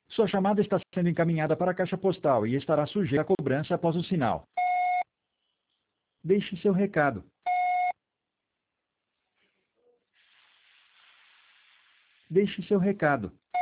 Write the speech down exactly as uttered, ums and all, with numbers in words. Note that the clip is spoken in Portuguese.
Sua chamada está sendo encaminhada para a caixa postal e estará sujeita a cobrança após o sinal. Deixe seu recado. Deixe seu recado.